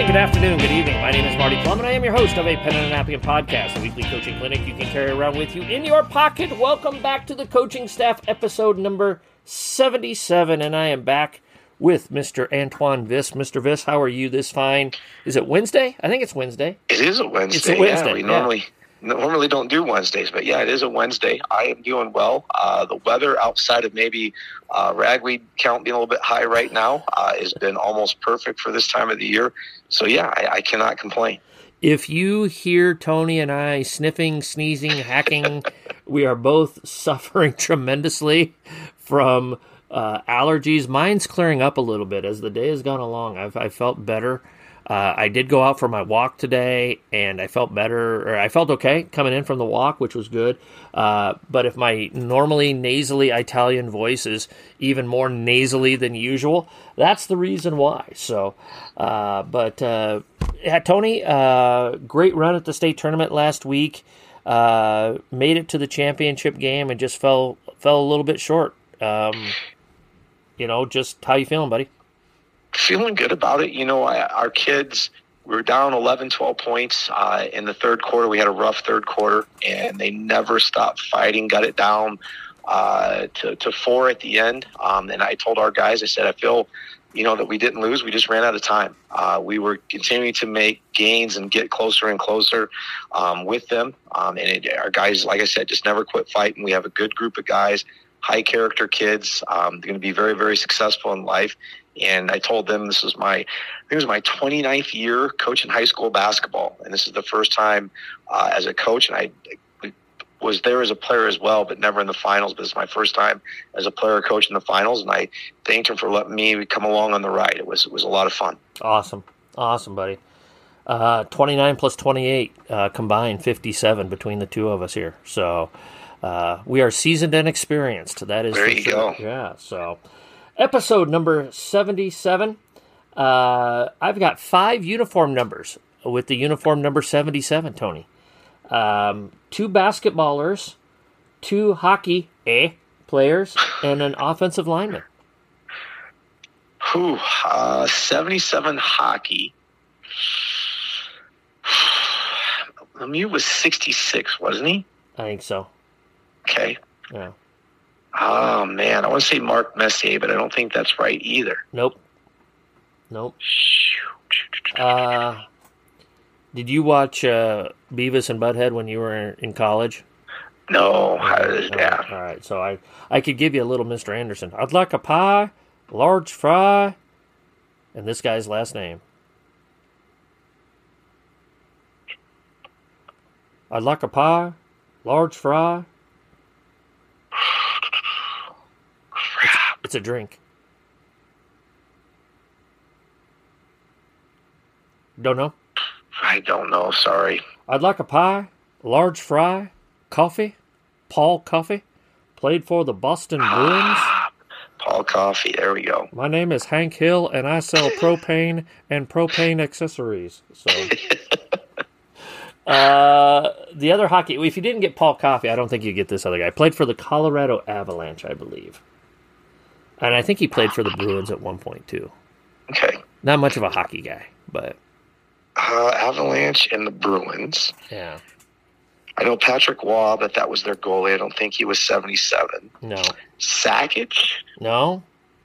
morning, good afternoon, good evening. My name is Marty Plum, and I am your host of a Pen and a Napkin podcast, a weekly coaching clinic you can carry around with you in your pocket. Welcome back to the Coaching Staff, episode number 77, and I am back with Mr. Antoine Vis. Mr. Vis, how are you this fine? Is it Wednesday? I think it's Wednesday. It is a Wednesday. It's a Wednesday. Yeah, we normally don't do Wednesdays, but yeah, it is a Wednesday. I am doing well. The weather outside of maybe ragweed count being a little bit high right now has been almost perfect for this time of the year. So yeah, I cannot complain. If you hear Tony and I sniffing, sneezing, hacking, we are both suffering tremendously from allergies. Mine's clearing up a little bit as the day has gone along. I felt better. I did go out for my walk today, and I felt better, or I felt okay coming in from the walk, which was good. But if my normally nasally Italian voice is even more nasally than usual, that's the reason why. So, Tony, great run at the state tournament last week. Made it to the championship game and just fell a little bit short. Just how you feeling, buddy? Feeling good about it. Our kids, we were down 11, 12 points in the third quarter. We had a rough third quarter, and they never stopped fighting, got it down to 4 at the end. And I told our guys, I said, I feel, that we didn't lose. We just ran out of time. We were continuing to make gains and get closer and closer with them. Our guys, like I said, just never quit fighting. We have a good group of guys, high character kids. They're going to be very, very successful in life. And I told them this was my 29th year coaching high school basketball. And this is the first time as a coach. And I was there as a player as well, but never in the finals. But it's my first time as a player coach in the finals. And I thanked him for letting me come along on the ride. It was a lot of fun. Awesome, buddy. 29 plus 28 combined 57 between the two of us here. So we are seasoned and experienced. That is there you go. Yeah. So. Episode number 77. I've got 5 uniform numbers with the uniform number 77, Tony. 2 basketballers, 2 hockey players, and an offensive lineman. 77 hockey. Lemieux was 66, wasn't he? I think so. Okay. Yeah. Oh, man. I want to say Mark Messier, but I don't think that's right either. Nope. Did you watch Beavis and Butthead when you were in college? No. Yeah. All right. So I could give you a little Mr. Anderson. I'd like a pie, large fry, and this guy's last name. I'd like a pie, large fry. It's a drink. Don't know? I don't know. Sorry. I'd like a pie, large fry, coffee. Paul Coffey. Played for the Boston Bruins. Paul Coffey. There we go. My name is Hank Hill, and I sell propane and propane accessories. So, the other hockey, if you didn't get Paul Coffey, I don't think you get this other guy. Played for the Colorado Avalanche, I believe. And I think he played for the Bruins at one point, too. Okay. Not much of a hockey guy, but... Avalanche and the Bruins. Yeah. I know Patrick Waugh, but that was their goalie. I don't think he was 77. No. Sakic? No.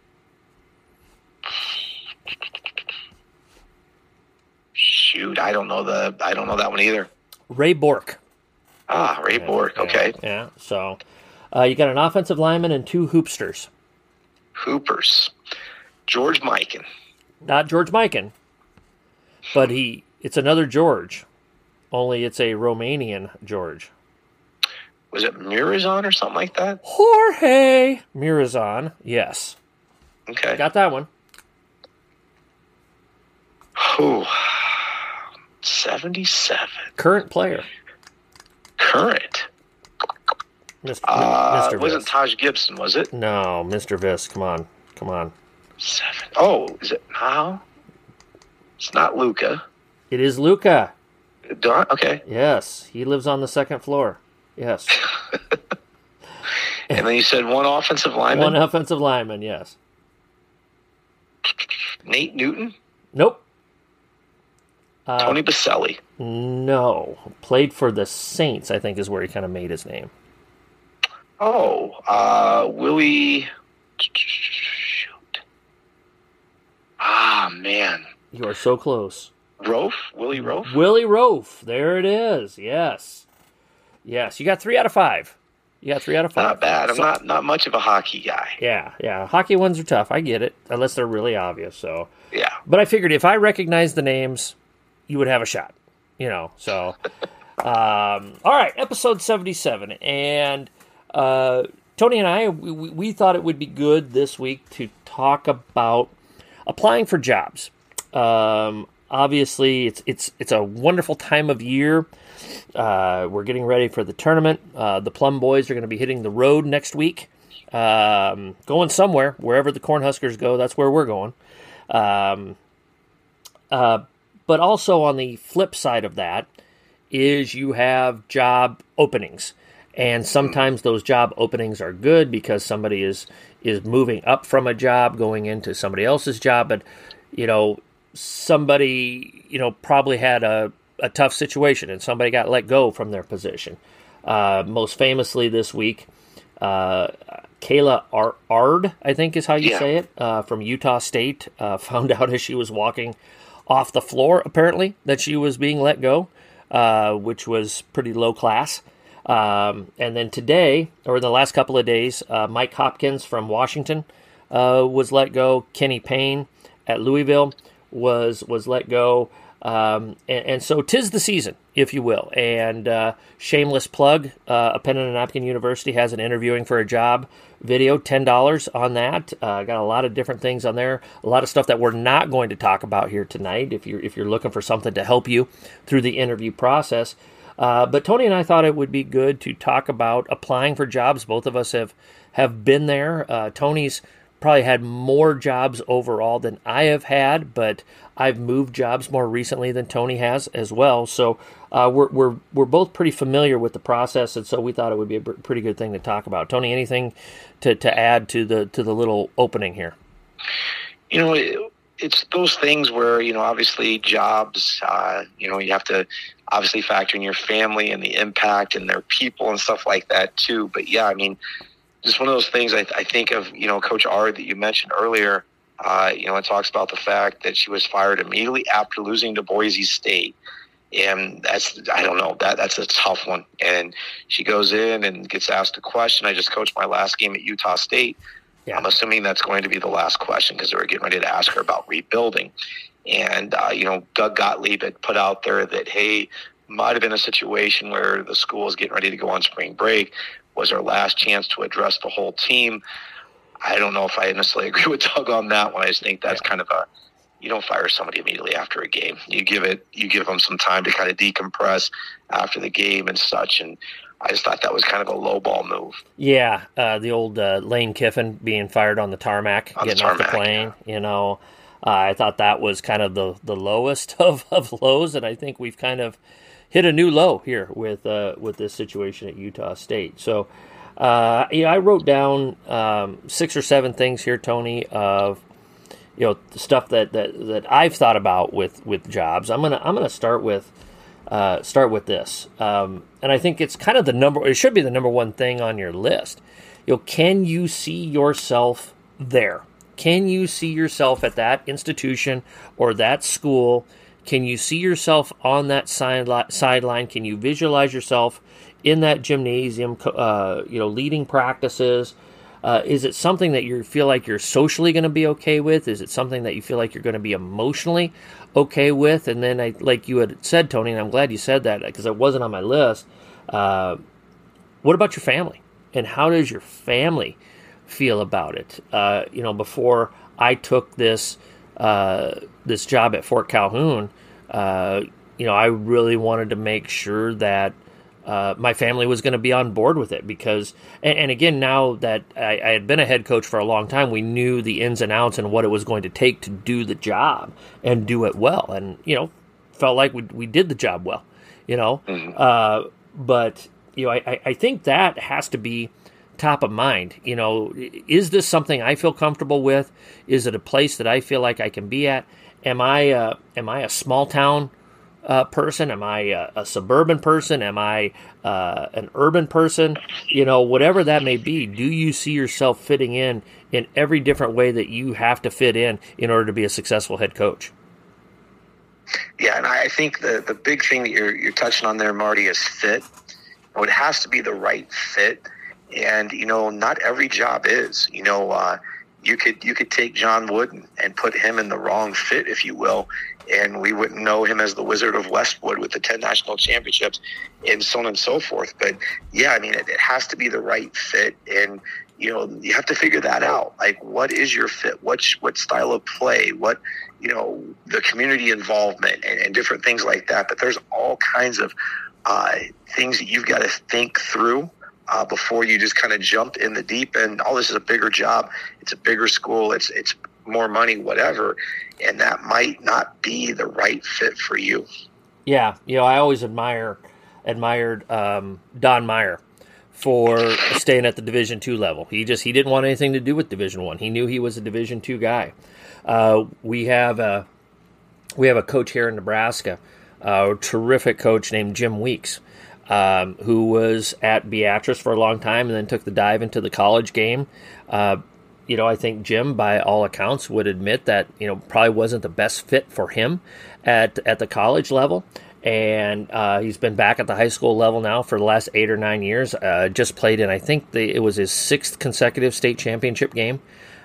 Shoot, I don't know that one either. Ray Bourque. Ray Bourque, okay. Yeah, so you got an offensive lineman and 2 hoopsters. Hoopers. George Mikan. Not George Mikan, but it's another George, only it's a Romanian George. Was it Mirazon or something like that? Jorge Mirazon, yes. Okay. Got that one. 77. Current player. Current. Mr. Vis. Wasn't Taj Gibson, was it? No, Mr. Vis. Come on. 7. Oh, is it now? It's not Luca. It is Luca. Okay. Yes, he lives on the second floor. Yes. And then you said one offensive lineman? One offensive lineman, yes. Nate Newton? Nope. Tony Baselli. No. Played for the Saints, I think, is where he kind of made his name. Willie. Shoot. Man. You are so close. Rofe? Willie Rofe? Willie Rofe. There it is. Yes. Yes. You got 3 out of 5. Not bad. I'm not much of a hockey guy. Yeah. Hockey ones are tough. I get it. Unless they're really obvious. So. Yeah. But I figured if I recognized the names, you would have a shot. So. All right. Episode 77. And Tony and I, we thought it would be good this week to talk about applying for jobs. Obviously, it's a wonderful time of year. We're getting ready for the tournament. The Plum Boys are going to be hitting the road next week, going somewhere. Wherever the Cornhuskers go, that's where we're going. But also on the flip side of that is you have job openings. And sometimes those job openings are good because somebody is moving up from a job, going into somebody else's job. But, somebody, probably had a tough situation and somebody got let go from their position. Most famously this week, Kayla Ard, I think is how you say it, from Utah State, found out as she was walking off the floor, apparently, that she was being let go, which was pretty low class. And then today, or the last couple of days, Mike Hopkins from Washington was let go. Kenny Payne at Louisville was let go. And so 'tis the season, if you will. And shameless plug, A Pen and a Napkin University has an interviewing for a job video, $10 on that. Got a lot of different things on there, a lot of stuff that we're not going to talk about here tonight if you're looking for something to help you through the interview process. But Tony and I thought it would be good to talk about applying for jobs. Both of us have been there. Tony's probably had more jobs overall than I have had, but I've moved jobs more recently than Tony has as well. So we're both pretty familiar with the process, and so we thought it would be a pretty good thing to talk about. Tony, anything to add to the little opening here? It's those things where, obviously jobs, you have to obviously factor in your family and the impact and their people and stuff like that too. But yeah, just one of those things I think of, Coach Ard that you mentioned earlier, it talks about the fact that she was fired immediately after losing to Boise State. And that's a tough one. And she goes in and gets asked a question. I just coached my last game at Utah State. Yeah. I'm assuming that's going to be the last question because they were getting ready to ask her about rebuilding. And, Doug Gottlieb had put out there that, hey, might have been a situation where the school is getting ready to go on spring break. Was our last chance to address the whole team. I don't know if I necessarily agree with Doug on that one. I just think that's kind of you don't fire somebody immediately after a game. You give them some time to kind of decompress after the game and such. And I just thought that was kind of a low ball move. Yeah, the old Lane Kiffin being fired on the tarmac, getting off the plane. Yeah. I thought that was kind of the lowest of lows, and I think we've kind of hit a new low here with this situation at Utah State. So, I wrote down 6 or 7 things here, Tony, of the stuff that I've thought about with jobs. I'm gonna start with this, and I think it's kind of it should be the number one thing on your list. Can you see yourself there? Can you see yourself at that institution or that school? Can you see yourself on that sideline? Can you visualize yourself in that gymnasium, leading practices? Is it something that you feel like you're socially going to be okay with? Is it something that you feel like you're going to be emotionally okay with? And then, like you had said, Tony, and I'm glad you said that because it wasn't on my list. What about your family? And how does your family feel about it? Before I took this job at Fort Calhoun, I really wanted to make sure that my family was going to be on board with it because, and again, now that I had been a head coach for a long time, we knew the ins and outs and what it was going to take to do the job and do it well. And, felt like we did the job well, Mm-hmm. But, I think that has to be top of mind. Is this something I feel comfortable with? Is it a place that I feel like I can be at? Am I a small town person? Am I a suburban person? Am I an urban person? Whatever that may be, do you see yourself fitting in every different way that you have to fit in order to be a successful head coach? Yeah, and I think the big thing that you're touching on there, Marty, is fit. It has to be the right fit, and not every job is. You could take John Wooden and put him in the wrong fit, if you will, and we wouldn't know him as the Wizard of Westwood with the 10 national championships and so on and so forth. But yeah, I mean, it has to be the right fit, and you have to figure that out. Like, what is your fit? What style of play? What, the community involvement and different things like that. But there's all kinds of things that you've got to think through before you just kind of jump in the deep end. Oh, this is a bigger job. It's a bigger school. It's more money, whatever. And that might not be the right fit for you. Yeah. I always admired Don Meyer for staying at the Division II level. He didn't want anything to do with Division I. He knew he was a Division II guy. We have a coach here in Nebraska, a terrific coach named Jim Weeks, who was at Beatrice for a long time and then took the dive into the college game. I think Jim, by all accounts, would admit that probably wasn't the best fit for him at the college level. And he's been back at the high school level now for the last 8 or 9 years. Just played in, I think it was his 6th consecutive state championship game.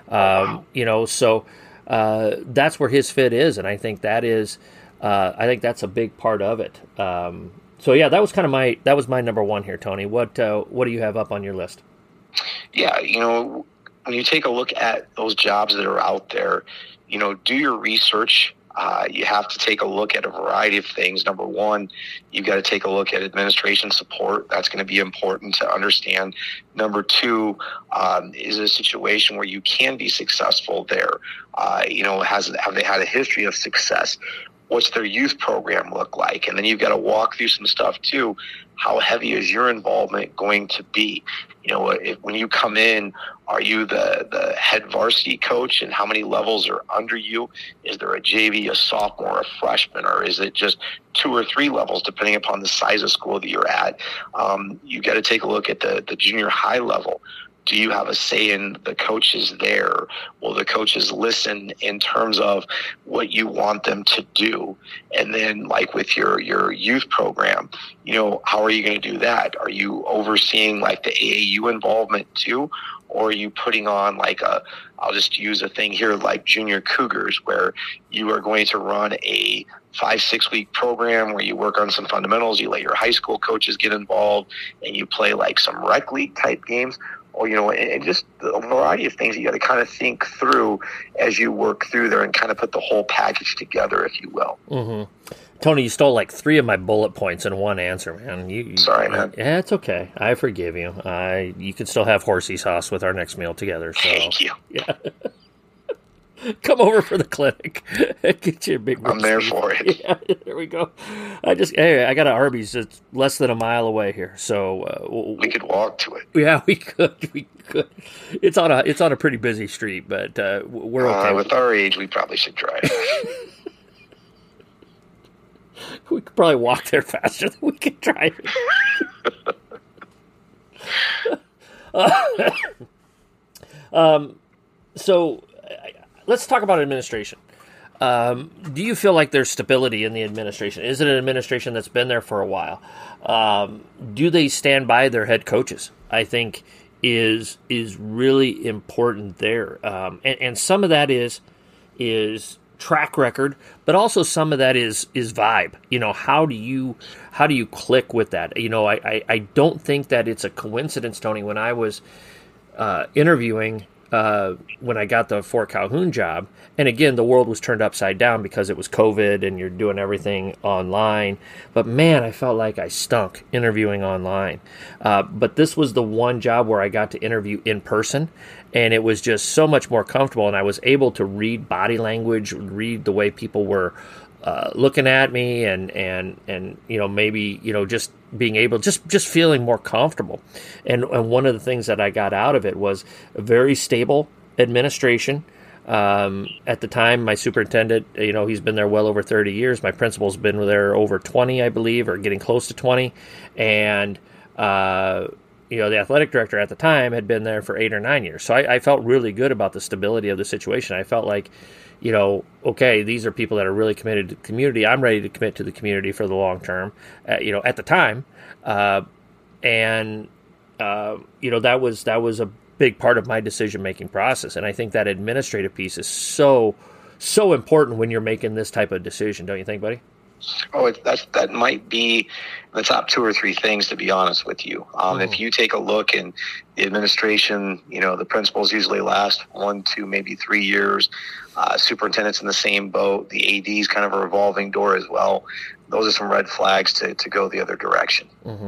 So that's where his fit is, and I think that is, I think that's a big part of it. So yeah, that was my number one here, Tony. What do you have up on your list? Yeah, when you take a look at those jobs that are out there, do your research. You have to take a look at a variety of things. Number one, you've got to take a look at administration support. That's going to be important to understand. Number two, is a situation where you can be successful there. Have they had a history of success? What's their youth program look like? And then you've got to walk through some stuff too. How heavy is your involvement going to be? When you come in, are you the head varsity coach, and how many levels are under you? Is there a JV, a sophomore, a freshman, or is it just 2 or 3 levels depending upon the size of school that you're at? You've got to take a look at the junior high level. Do you have a say in the coaches there? Will the coaches listen in terms of what you want them to do? And then, like with your youth program, how are you going to do that? Are you overseeing like the AAU involvement too? Or are you putting on I'll just use a thing here like Junior Cougars, where you are going to run a 5-6 week program where you work on some fundamentals, you let your high school coaches get involved, and you play like some rec league type games? Or, and just a variety of things you got to kind of think through as you work through there and kind of put the whole package together, if you will. Mm-hmm. Tony, you stole like 3 of my bullet points in one answer, man. Sorry, man. Yeah, it's okay. I forgive you. You can still have horsey sauce with our next meal together. So. Thank you. Yeah. Come over for the clinic. Get you a big. I'm there for it. Yeah, there we go. I got an Arby's that's less than a mile away here, so we could walk to it. Yeah, we could. It's on a pretty busy street, but we're okay. With our age, we probably should drive. We could probably walk there faster than we could drive. So. Let's talk about administration. Do you feel like there's stability in the administration? Is it an administration that's been there for a while? Do they stand by their head coaches? I think is really important there. And some of that is track record, but also some of that is vibe. How do you click with that? I don't think that it's a coincidence, Tony. When I was interviewing. When I got the Fort Calhoun job, and again, the world was turned upside down because it was COVID and you're doing everything online. But man, I felt like I stunk interviewing online. But this was the one job where I got to interview in person, and it was just so much more comfortable. And I was able to read body language, read the way people were looking at me, and maybe just being able, just feeling more comfortable. And one of the things that I got out of it was a very stable administration. At the time, my superintendent, he's been there well over 30 years. My principal's been there over 20, I believe, or getting close to 20. And, the athletic director at the time had been there for 8 or 9 years. So I felt really good about the stability of the situation. I felt like, okay, these are people that are really committed to the community. I'm ready to commit to the community for the long term, at the time. That was a big part of my decision-making process. And I think that administrative piece is so important when you're making this type of decision. Don't you think, buddy? Oh, that might be the top 2 or 3 things, to be honest with you. If you take a look in the administration, the principals usually last 1, 2, maybe 3 years. Superintendent's in the same boat. The AD's kind of a revolving door as well. Those are some red flags to go the other direction. Mm-hmm.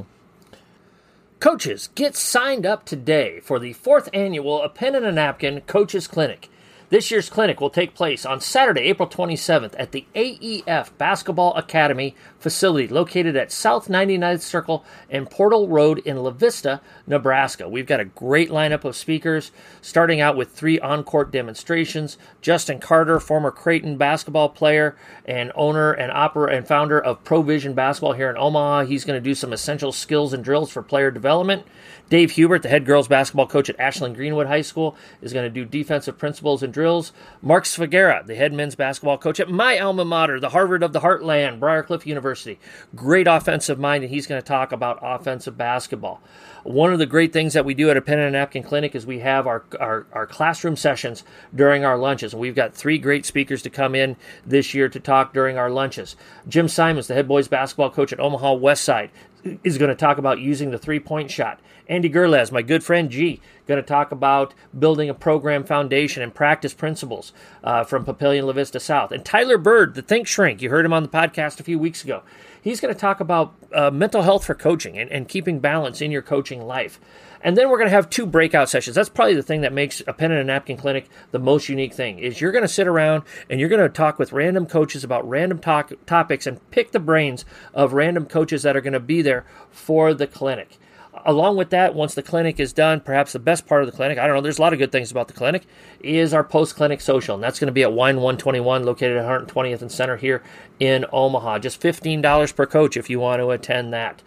Coaches, get signed up today for the 4th annual A Pen and a Napkin Coaches Clinic. This year's clinic will take place on Saturday, April 27th at the AEF Basketball Academy facility located at South 99th Circle and Portal Road in La Vista, Nebraska. We've got a great lineup of speakers, starting out with 3 on-court demonstrations. Justin Carter, former Creighton basketball player and owner and founder of Provision Basketball here in Omaha. He's going to do some essential skills and drills for player development. Dave Hubert, the head girls basketball coach at Ashland Greenwood High School, is going to do defensive principles and drills. Mark Svagera, the head men's basketball coach at my alma mater, the Harvard of the Heartland, Briarcliff University. Great offensive mind, and he's going to talk about offensive basketball. One of the great things that we do at a Pen and a Napkin Clinic is we have our classroom sessions during our lunches. And we've got 3 great speakers to come in this year to talk during our lunches. Jim Simons, the head boys basketball coach at Omaha Westside, is going to talk about using the 3-point shot. Andy Gerlez, my good friend G, going to talk about building a program foundation and practice principles from Papillion La Vista South. And Tyler Bird, the Think Shrink, you heard him on the podcast a few weeks ago. He's going to talk about mental health for coaching and keeping balance in your coaching life. And then we're going to have 2 breakout sessions. That's probably the thing that makes a Pen and a Napkin Clinic the most unique thing, is you're going to sit around and you're going to talk with random coaches about random topics and pick the brains of random coaches that are going to be there for the clinic. Along with that, once the clinic is done, perhaps the best part of the clinic, I don't know, there's a lot of good things about the clinic, is our post-clinic social. And that's going to be at Wine 121, located at 120th and Center here in Omaha. Just $15 per coach if you want to attend that.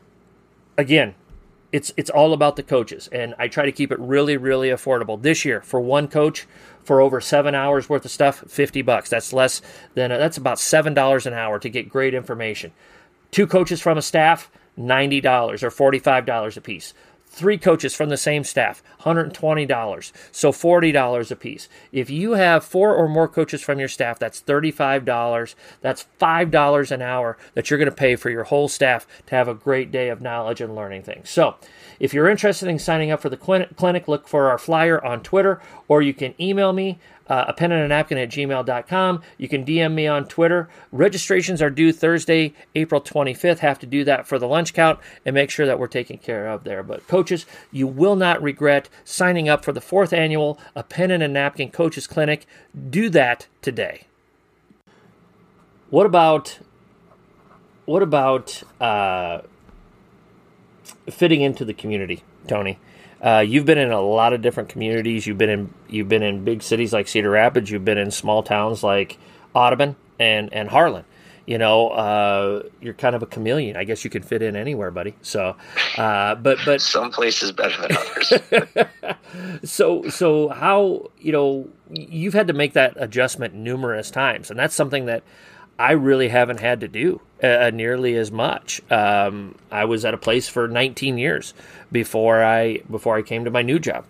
Again, it's all about the coaches, and I try to keep it really, really affordable. This year, for one coach, for over 7 hours worth of stuff, $50. That's about $7 an hour to get great information. 2 coaches from a staff, $90 or $45 a piece. 3 coaches from the same staff, $120, so $40 a piece. If you have 4 or more coaches from your staff, that's $35. That's $5 an hour that you're going to pay for your whole staff to have a great day of knowledge and learning things. So if you're interested in signing up for the clinic, look for our flyer on Twitter, or you can email me, a pen and a napkin at gmail.com. You can DM me on Twitter. Registrations are due Thursday, April 25th. Have to do that for the lunch count and make sure that we're taken care of there. But coaches, you will not regret signing up for the 4th annual A Pen and a Napkin Coaches Clinic. Do that today. What about fitting into the community, Tony? You've been in a lot of different communities. You've been in big cities like Cedar Rapids. You've been in small towns like Audubon and Harlan. You're kind of a chameleon. I guess you can fit in anywhere, buddy. So, but some places better than others. So how, you've had to make that adjustment numerous times, and that's something that I really haven't had to do nearly as much. I was at a place for 19 years before I came to my new job.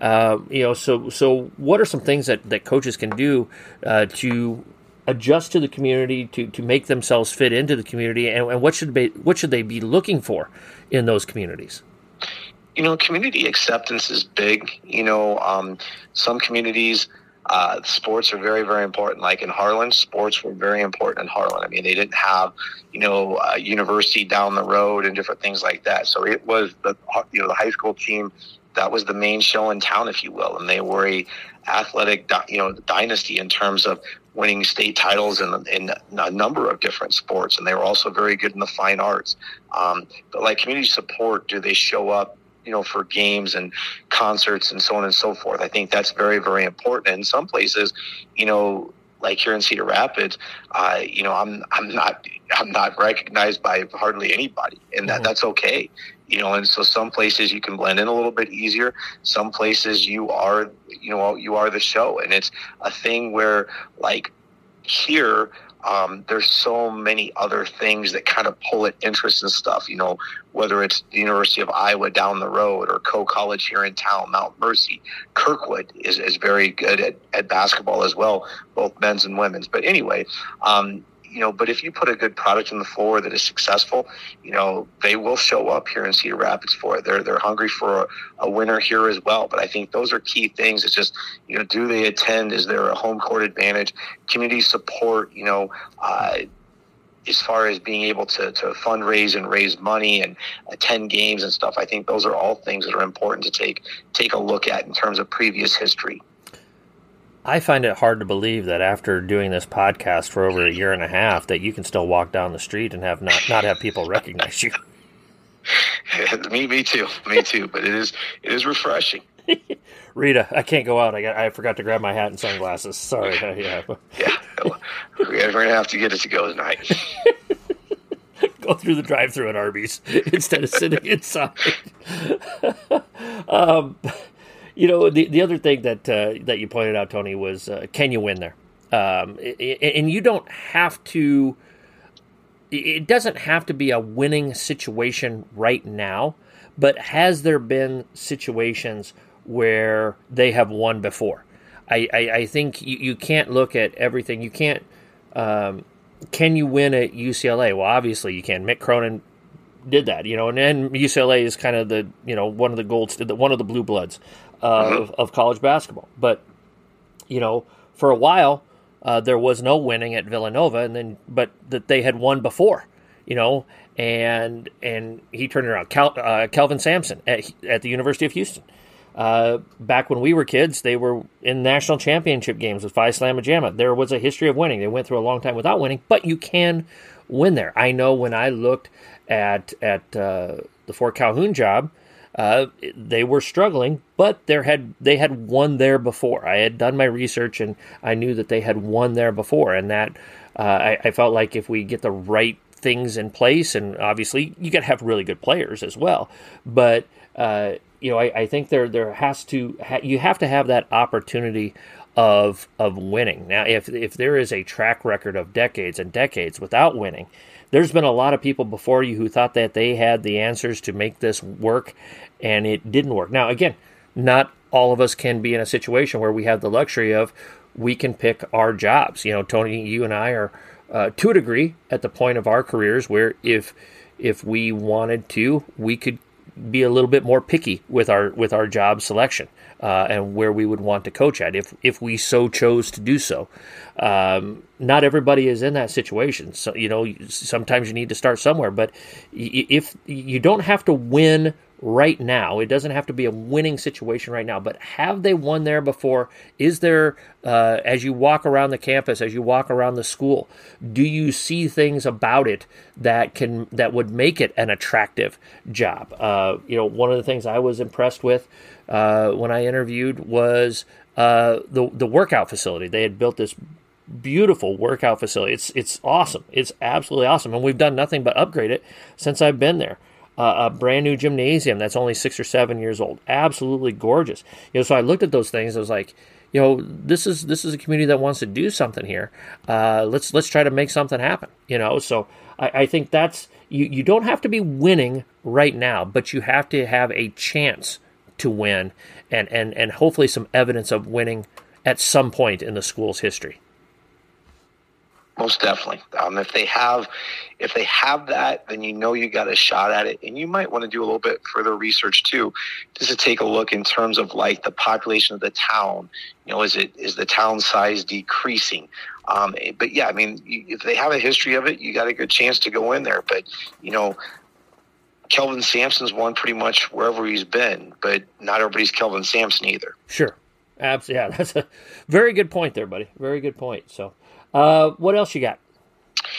So what are some things that coaches can do to adjust to the community, to make themselves fit into the community, and what should they be looking for in those communities? Community acceptance is big. Some communities, sports are very, very important. Like in Harlan, sports were very important in Harlan. I mean, they didn't have, a university down the road and different things like that. So it was the high school team that was the main show in town, if you will. And they were a athletic, dynasty in terms of winning state titles in a number of different sports. And they were also very good in the fine arts. But like community support, do they show up, for games and concerts and so on and so forth. I think that's very, very important. And in some places, like here in Cedar Rapids, I'm not recognized by hardly anybody, and that's okay. And so some places you can blend in a little bit easier. Some places you are the show, and it's a thing where, like, here, there's so many other things that kind of pull at interest and stuff, whether it's the University of Iowa down the road or Coe College here in town, Mount Mercy. Kirkwood is very good at basketball as well, both men's and women's. But anyway, but if you put a good product on the floor that is successful, they will show up here in Cedar Rapids for it. They're hungry for a winner here as well. But I think those are key things. It's just, do they attend? Is there a home court advantage? Community support, as far as being able to fundraise and raise money and attend games and stuff. I think those are all things that are important to take a look at in terms of previous history. I find it hard to believe that after doing this podcast for over a year and a half that you can still walk down the street and have not have people recognize you. Me too. But it is refreshing. Rita, I can't go out. I forgot to grab my hat and sunglasses. Sorry. Yeah, we're gonna have to get it to go tonight. Go through the drive-thru at Arby's instead of sitting inside. The other thing that you pointed out, Tony, was can you win there? And you don't have to. It doesn't have to be a winning situation right now, but has there been situations where they have won before? I think you can't look at everything. You can't. Can you win at UCLA? Well, obviously you can. Mick Cronin did that, and then UCLA is kind of the one of the blue bloods of college basketball. But for a while there was no winning at Villanova, but that they had won before, and he turned it around. Kelvin Sampson at the University of Houston. Back when we were kids, they were in national championship games with Phi Slamma Jamma. There was a history of winning. They went through a long time without winning, but you can win there. I know when I looked at the Fort Calhoun job, they were struggling, but they had won there before. I had done my research, and I knew that they had won there before, and that I felt like if we get the right things in place, and obviously you got to have really good players as well, but I think there has to you have to have that opportunity of winning. Now, if there is a track record of decades and decades without winning, there's been a lot of people before you who thought that they had the answers to make this work, and it didn't work. Now, again, not all of us can be in a situation where we have the luxury of we can pick our jobs. Tony, you and I are to a degree at the point of our careers where if we wanted to, we could be a little bit more picky with our job selection and where we would want to coach at if we so chose to do so. Not everybody is in that situation. So, sometimes you need to start somewhere, but if you don't have to win right now, it doesn't have to be a winning situation right now, but have they won there before? Is there, as you walk around the campus, as you walk around the school, do you see things about it that would make it an attractive job? One of the things I was impressed with when I interviewed was the workout facility. They had built this beautiful workout facility. It's awesome. It's absolutely awesome, and we've done nothing but upgrade it since I've been there. A brand new gymnasium that's only 6 or 7 years old. Absolutely gorgeous. So I looked at those things. I was like, this is a community that wants to do something here. Let's try to make something happen. So I think that's you don't have to be winning right now, but you have to have a chance to win and hopefully some evidence of winning at some point in the school's history. Most definitely. If they have that, then you got a shot at it, and you might want to do a little bit further research too, just to take a look in terms of like the population of the town. Is the town size decreasing? But yeah, if they have a history of it, you got a good chance to go in there. But Kelvin Sampson's won pretty much wherever he's been, but not everybody's Kelvin Sampson either. Sure, absolutely. Yeah, that's a very good point there, buddy. Very good point. So. What else you got?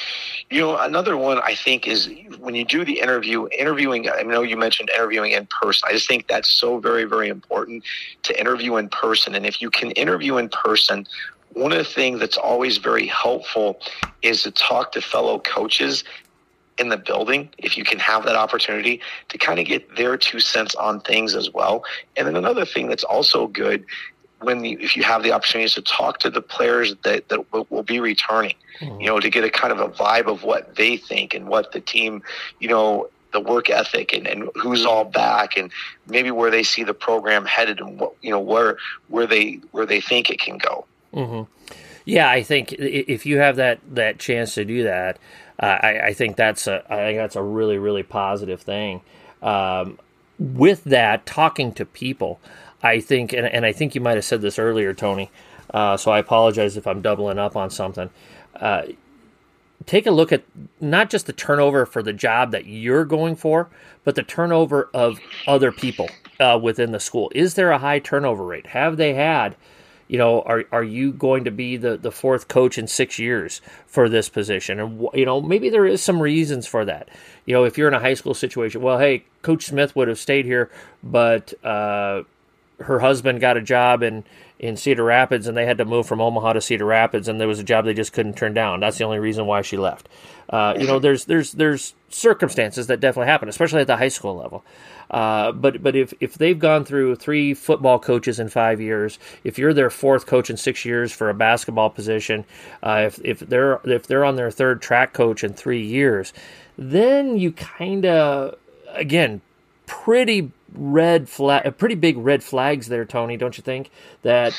Another one I think is when you do the interviewing, I know you mentioned interviewing in person. I just think that's so very, very important to interview in person. And if you can interview in person, one of the things that's always very helpful is to talk to fellow coaches in the building, if you can have that opportunity to kind of get their 2 cents on things as well. And then another thing that's also good if you have the opportunity to talk to the players that will be returning, to get a kind of a vibe of what they think and what the team, the work ethic and who's all back and maybe where they see the program headed and what, where they think it can go. Mm-hmm. Yeah, I think if you have that chance to do that, I think that's a really, really positive thing. With that, talking to people, I think, and I think you might have said this earlier, Tony, so I apologize if I'm doubling up on something. Take a look at not just the turnover for the job that you're going for, but the turnover of other people within the school. Is there a high turnover rate? Have they had, are you going to be the fourth coach in 6 years for this position? And, maybe there is some reasons for that. If you're in a high school situation, well, hey, Coach Smith would have stayed here, but her husband got a job in Cedar Rapids, and they had to move from Omaha to Cedar Rapids, and there was a job they just couldn't turn down. That's the only reason why she left. There's circumstances that definitely happen, especially at the high school level. But if they've gone through 3 football coaches in 5 years, if you're their fourth coach in 6 years for a basketball position, if they're on their third track coach in 3 years, then you kind of, again, pretty big red flags there, Tony, don't you think? That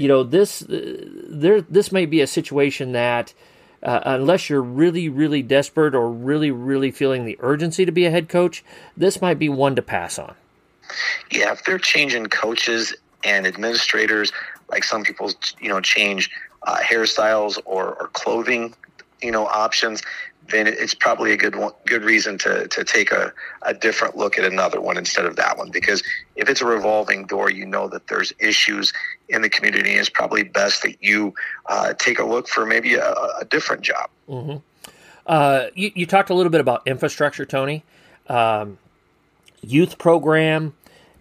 this may be a situation that unless you're really, really desperate or really, really feeling the urgency to be a head coach, this might be one to pass on. Yeah, if they're changing coaches and administrators, like some people, change hairstyles or clothing, options, then it's probably a good reason to take a different look at another one instead of that one. Because if it's a revolving door, that there's issues in the community. It's probably best that you take a look for maybe a different job. Mm-hmm. You talked a little bit about infrastructure, Tony. Youth program.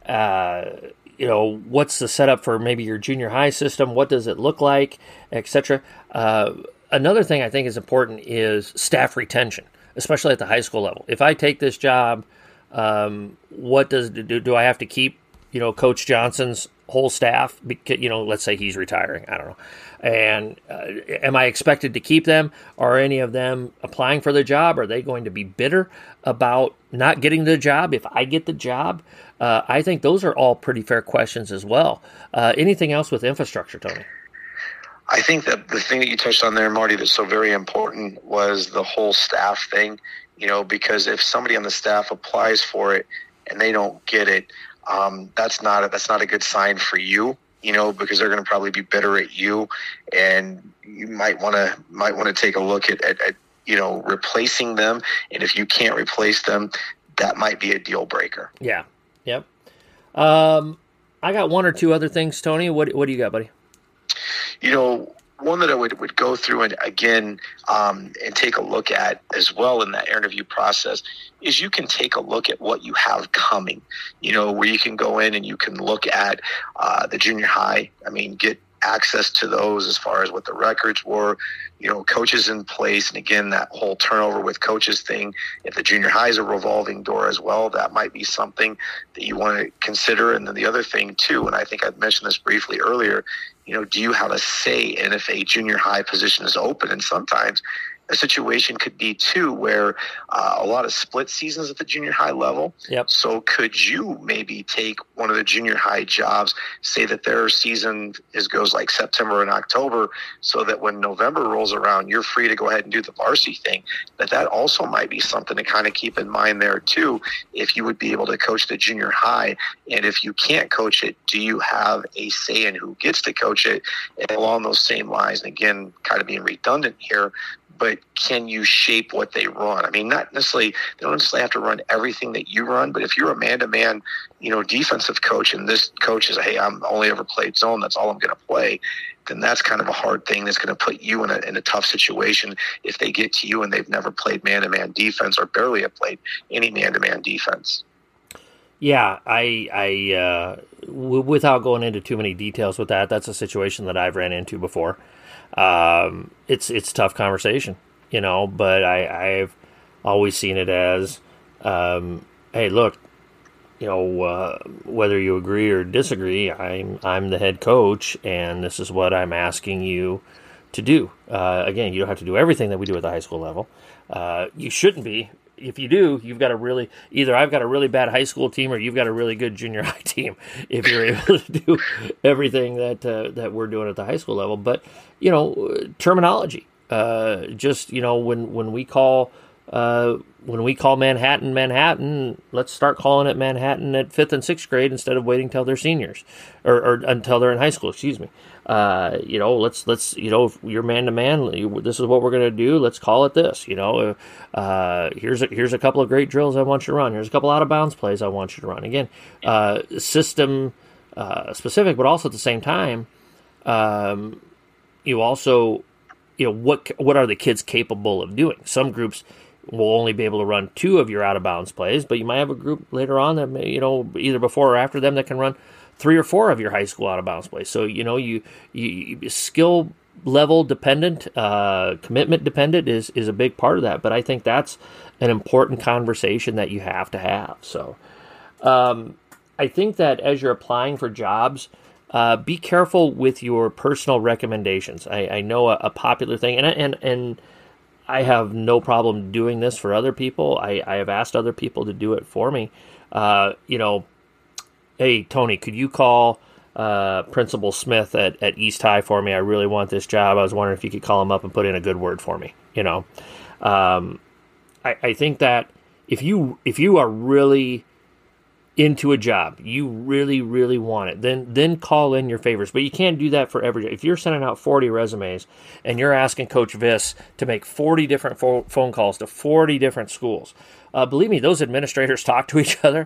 What's the setup for maybe your junior high system? What does it look like, etc. Another thing I think is important is staff retention, especially at the high school level. If I take this job, what do I have to keep, Coach Johnson's whole staff? Because, let's say he's retiring. I don't know. And am I expected to keep them? Are any of them applying for the job? Are they going to be bitter about not getting the job if I get the job? I think those are all pretty fair questions as well. Anything else with infrastructure, Tony? I think that the thing that you touched on there, Marty, that's so very important was the whole staff thing, because if somebody on the staff applies for it and they don't get it, that's not a good sign for you, because they're going to probably be bitter at you, and you might want to take a look at replacing them. And if you can't replace them, that might be a deal breaker. Yeah. Yep. I got one or two other things, Tony. What do you got, buddy? One that I would go through and again and take a look at as well in that interview process is you can take a look at what you have coming, where you can go in and you can look at the junior high. Get access to those as far as what the records were, coaches in place. And again, that whole turnover with coaches thing, if the junior high is a revolving door as well, that might be something that you want to consider. And then the other thing too, and I think I mentioned this briefly earlier, do you have a say in if a junior high position is open? And sometimes a situation could be too where a lot of split seasons at the junior high level. Yep. So could you maybe take one of the junior high jobs, say that their season goes like September and October, so that when November rolls around, you're free to go ahead and do the varsity thing. That also might be something to kind of keep in mind there too, if you would be able to coach the junior high. And if you can't coach it, do you have a say in who gets to coach it? And along those same lines, and again, kind of being redundant here, but can you shape what they run? Not necessarily, they don't necessarily have to run everything that you run, but if you're a man-to-man, defensive coach, and this coach is, hey, I'm only ever played zone, that's all I'm going to play. then that's kind of a hard thing that's going to put you in a tough situation if they get to you and they've never played man-to-man defense or barely have played any man-to-man defense. Yeah, without going into too many details with that, that's a situation that I've ran into before. It's tough conversation, but I've always seen it as, hey, look, whether you agree or disagree, I'm the head coach, and this is what I'm asking you to do. Again, you don't have to do everything that we do at the high school level. You shouldn't be. If you do, you've got either I've got a really bad high school team or you've got a really good junior high team if you're able to do everything that we're doing at the high school level. But, terminology, when we call Manhattan, let's start calling it Manhattan at 5th and 6th grade instead of waiting until they're seniors or until they're in high school, excuse me. Let's if you're man to man, this is what we're going to do. Let's call it this, here's a couple of great drills I want you to run. Here's a couple out of bounds plays I want you to run. Again, system specific, but also at the same time, you also, what are the kids capable of doing? Some groups will only be able to run 2 of your out of bounds plays, but you might have a group later on that may, either before or after them that can run 3 or 4 of your high school out of bounds plays. So, you skill level dependent, commitment dependent is a big part of that. But I think that's an important conversation that you have to have. So, I think that as you're applying for jobs, be careful with your personal recommendations. I know a popular thing, and I have no problem doing this for other people. I have asked other people to do it for me. Hey, Tony, could you call Principal Smith at East High for me? I really want this job. I was wondering if you could call him up and put in a good word for me. I think that if you are really into a job, you really, really want it, then call in your favorites. But you can't do that for every job. If you're sending out 40 resumes and you're asking Coach Viss to make 40 different phone calls to 40 different schools, believe me, those administrators talk to each other.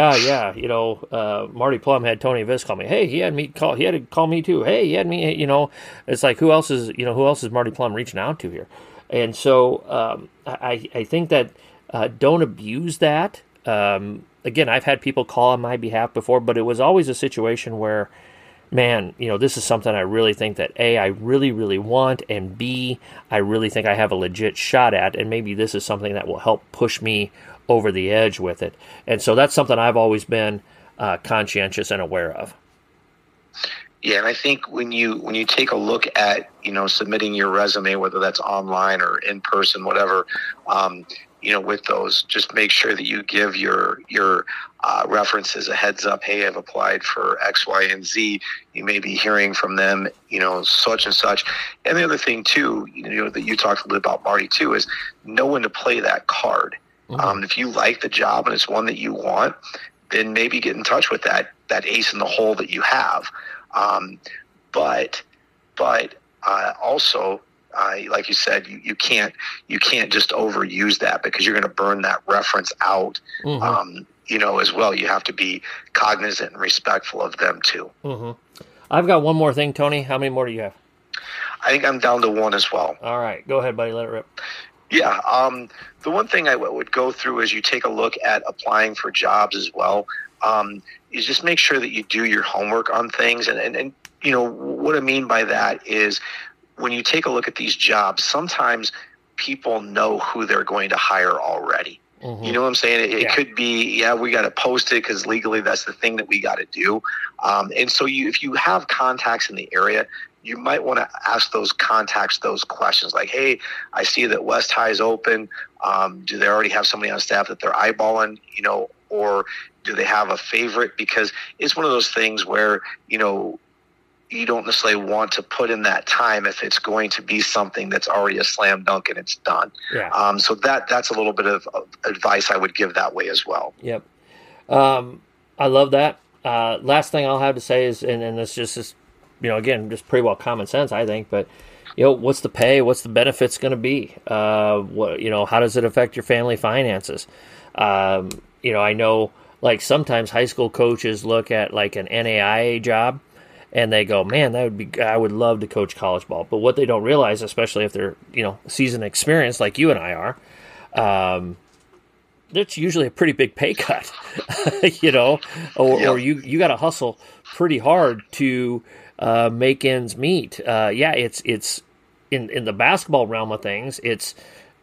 Marty Plum had Tony Viss call me. Hey, he had to call me too. Hey, he had me. It's like who else is Marty Plum reaching out to here? And so I think that don't abuse that. Again, I've had people call on my behalf before, but it was always a situation where, man, this is something I really think that A, I really, really want, and B, I really think I have a legit shot at, and maybe this is something that will help push me over the edge with it. And so that's something I've always been conscientious and aware of. Yeah, and I think when you take a look at, submitting your resume, whether that's online or in person, whatever, with those, just make sure that you give your references a heads up. Hey, I've applied for X, Y, and Z. You may be hearing from them, such and such. And the other thing too, that you talked a little bit about, Marty, too, is know when to play that card. Mm-hmm. If you like the job and it's one that you want, then maybe get in touch with that ace in the hole that you have. But also, like you said, you can't just overuse that because you're going to burn that reference out. Mm-hmm. As well. You have to be cognizant and respectful of them too. Mm-hmm. I've got one more thing, Tony. How many more do you have? I think I'm down to one as well. All right, go ahead, buddy. Let it rip. Yeah. The one thing I would go through as you take a look at applying for jobs as well, is just make sure that you do your homework on things. And what I mean by that is when you take a look at these jobs, sometimes people know who they're going to hire already. Mm-hmm. You know what I'm saying? It could be, we got to post it because legally that's the thing that we got to do. And so if you have contacts in the area, you might want to ask those contacts those questions like, hey, I see that West High is open. Do they already have somebody on staff that they're eyeballing, or do they have a favorite? Because it's one of those things where, you don't necessarily want to put in that time if it's going to be something that's already a slam dunk and it's done. Yeah. So that's a little bit of advice I would give that way as well. Yep. I love that. Last thing I'll have to say is, and this just is, again, just pretty well common sense, I think, but what's the pay? What's the benefits going to be? How does it affect your family finances? I know like sometimes high school coaches look at like an NAIA job and they go, man, I would love to coach college ball. But what they don't realize, especially if they're, seasoned experience like you and I are, that's usually a pretty big pay cut, or you got to hustle pretty hard to make ends meet. It's in the basketball realm of things, it's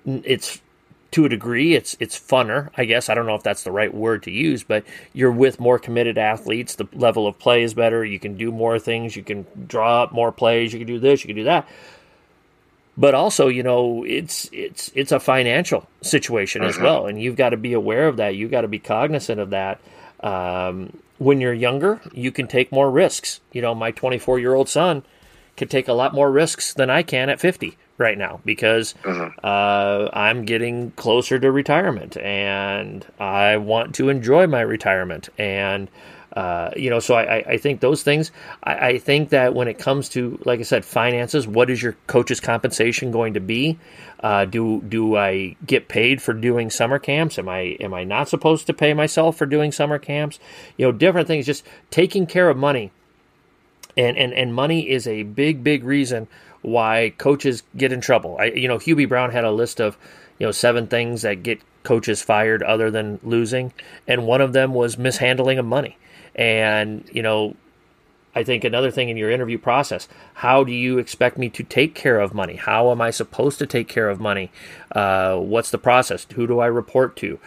to a degree, it's funner, I guess. I don't know if that's the right word to use, but you're with more committed athletes. The level of play is better. You can do more things. You can draw up more plays. You can do this. You can do that. But also, it's a financial situation as well, and you've got to be aware of that. You've got to be cognizant of that. When you're younger, you can take more risks. My 24-year-old son can take a lot more risks than I can at 50 right now, because I'm getting closer to retirement, and I want to enjoy my retirement. And, so I think those things, I think that when it comes to, like I said, finances, what is your coach's compensation going to be? Do I get paid for doing summer camps? Am I not supposed to pay myself for doing summer camps? Different things, just taking care of money. And money is a big reason why coaches get in trouble. Hubie Brown had a list of, 7 things that get coaches fired other than losing, and one of them was mishandling of money. And, I think another thing in your interview process, how do you expect me to take care of money? How am I supposed to take care of money? What's the process? Who do I report to?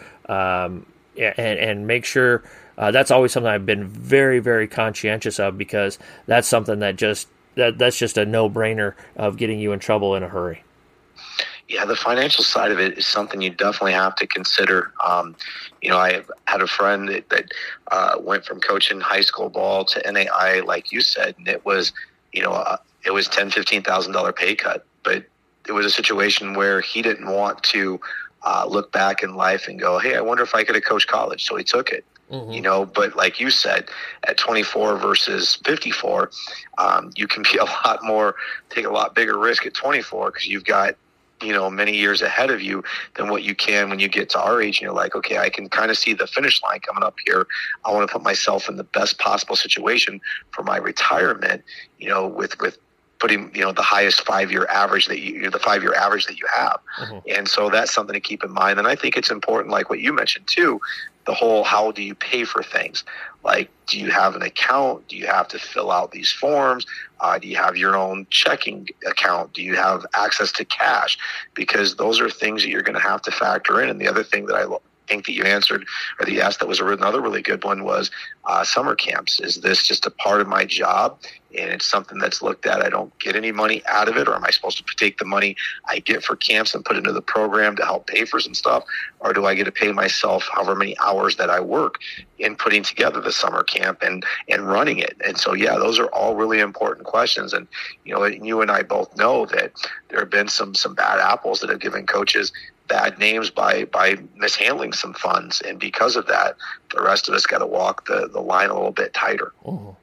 And make sure, that's always something I've been very, very conscientious of, because that's something that's just a no-brainer of getting you in trouble in a hurry. Yeah, the financial side of it is something you definitely have to consider. I had a friend that went from coaching high school ball to NAI, like you said, and it was, it was $10,000-$15,000 pay cut. But it was a situation where he didn't want to look back in life and go, hey, I wonder if I could have coached college. So he took it. But like you said, at 24 versus 54, you can be take a lot bigger risk at 24, because you've got, many years ahead of you than what you can when you get to our age. And you're like, okay, I can kind of see the finish line coming up here. I want to put myself in the best possible situation for my retirement, with putting, the highest 5-year average the 5-year average that you have. And so that's something to keep in mind. And I think it's important, like what you mentioned too, the whole, how do you pay for things? Like, do you have an account? Do you have to fill out these forms? Do you have your own checking account? Do you have access to cash? Because those are things that you're going to have to factor in. And the other thing that I think that you answered, or that you asked, that was another really good one, was summer camps. Is this just a part of my job, and it's something that's looked at, I don't get any money out of it? Or am I supposed to take the money I get for camps and put it into the program to help pay for some stuff? Or do I get to pay myself however many hours that I work in putting together the summer camp and running it? And so, yeah, those are all really important questions. And, you and I both know that there have been some bad apples that have given coaches bad names by mishandling some funds. And because of that, the rest of us got to walk the line a little bit tighter.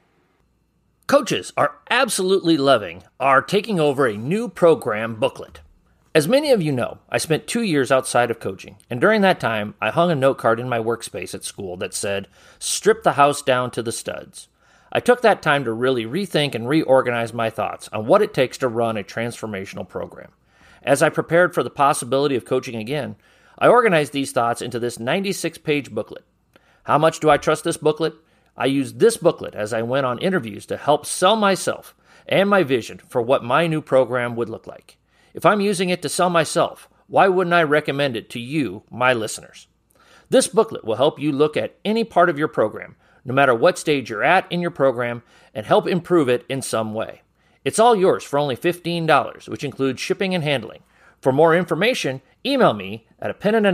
Coaches are absolutely loving our taking over a new program booklet. As many of you know, I spent 2 years outside of coaching, and during that time, I hung a note card in my workspace at school that said, "Strip the house down to the studs." I took that time to really rethink and reorganize my thoughts on what it takes to run a transformational program. As I prepared for the possibility of coaching again, I organized these thoughts into this 96-page booklet. How much do I trust this booklet? I used this booklet as I went on interviews to help sell myself and my vision for what my new program would look like. If I'm using it to sell myself, why wouldn't I recommend it to you, my listeners? This booklet will help you look at any part of your program, no matter what stage you're at in your program, and help improve it in some way. It's all yours for only $15, which includes shipping and handling. For more information, email me at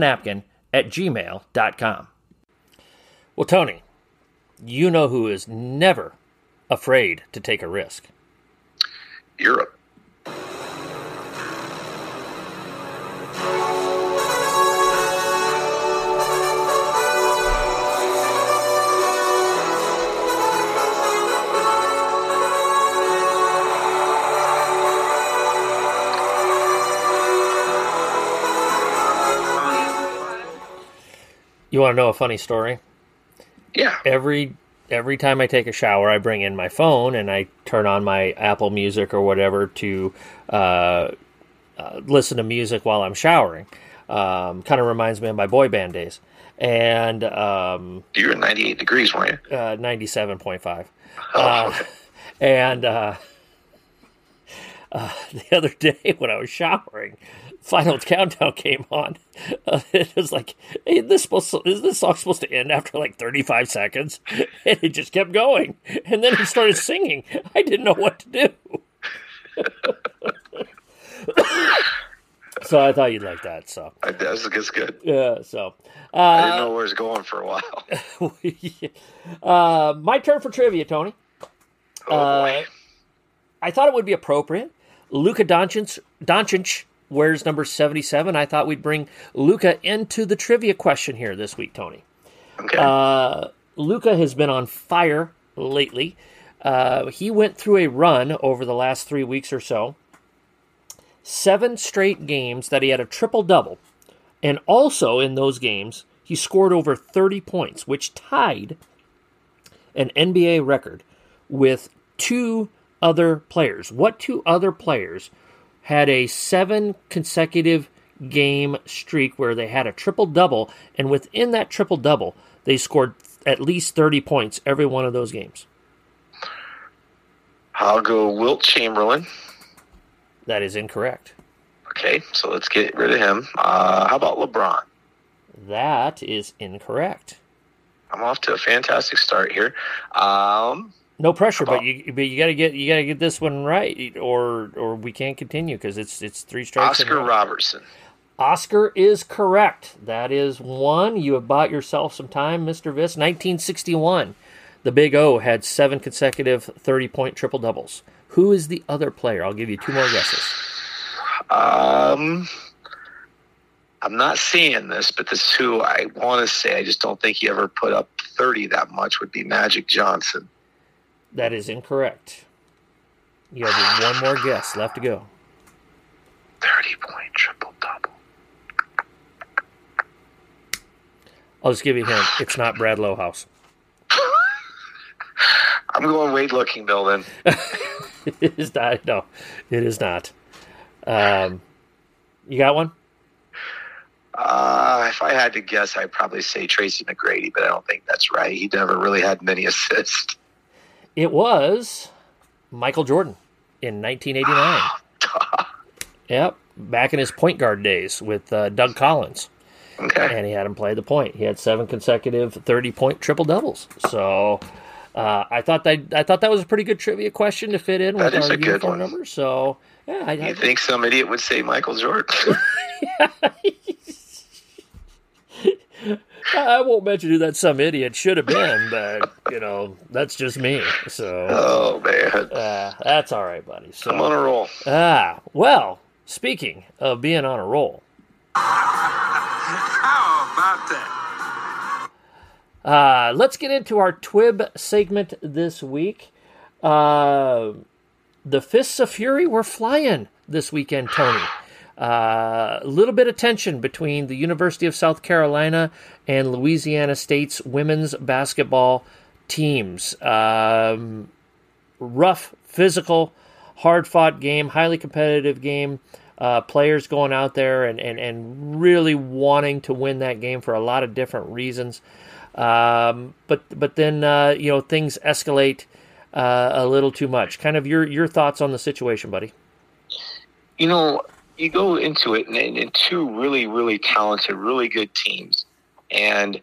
apenandanapkin@gmail.com. Well, Tony, you know who is never afraid to take a risk? Europe. You want to know a funny story? Yeah. Every every time I take a shower, I bring in my phone and I turn on my Apple Music or whatever to listen to music while I'm showering. Kind of reminds me of my boy band days. And you were at 98 degrees, weren't you? 97.5. Okay. And the other day when I was showering, Final Countdown came on. It was like, hey, is this song supposed to end after like 35 seconds? And it just kept going. And then he started singing. I didn't know what to do. So I thought you'd like that. So That's good. yeah. So I didn't know where it was going for a while. My turn for trivia, Tony. Boy. I thought it would be appropriate. Luka Doncic wears number 77. I thought we'd bring Luka into the trivia question here this week, Tony. Okay. Luka has been on fire lately. He went through a run over the last 3 weeks or so. 7 straight games that he had a triple-double. And also in those games, he scored over 30 points, which tied an NBA record with 2 other players. What 2 other players had a 7 consecutive game streak where they had a triple-double, and within that triple-double, they scored at least 30 points every one of those games? I'll go Wilt Chamberlain. That is incorrect. Okay, so let's get rid of him. How about LeBron? That is incorrect. I'm off to a fantastic start here. No pressure, but you gotta get this one right, or we can't continue because it's 3 strikes. Oscar Robertson. Oscar is correct. That is one. You have bought yourself some time, Mr. Viss. 1961, the Big O had 7 consecutive 30-point triple doubles. Who is the other player? I'll give you 2 more guesses. I'm not seeing this, but this is who I want to say. I just don't think he ever put up 30 that much. Would be Magic Johnson. That is incorrect. You have 1 more guess left to go. 30-point triple-double. I'll just give you a hint. It's not Brad Lohaus. I'm going Wade Lookingbill then. It is not. No, it is not. You got one? If I had to guess, I'd probably say Tracy McGrady, but I don't think that's right. He never really had many assists. It was Michael Jordan in 1989. Yep, back in his point guard days with Doug Collins. Okay. And he had him play the point. He had 7 consecutive 30-point triple doubles. So I thought that was a pretty good trivia question to fit in with our uniform numbers. So yeah, you think some idiot would say Michael Jordan? I won't mention who that some idiot should have been, but that's just me. So oh man, that's all right, buddy. So I'm on a roll. Well, speaking of being on a roll, how about that? Let's get into our TWIB segment this week. The Fists of Fury were flying this weekend, Tony. A little bit of tension between the University of South Carolina and Louisiana State's women's basketball teams. Rough, physical, hard-fought game, highly competitive game. Players going out there and really wanting to win that game for a lot of different reasons. But then things escalate a little too much. Kind of your thoughts on the situation, buddy. You go into it and 2 really, really talented, really good teams. And,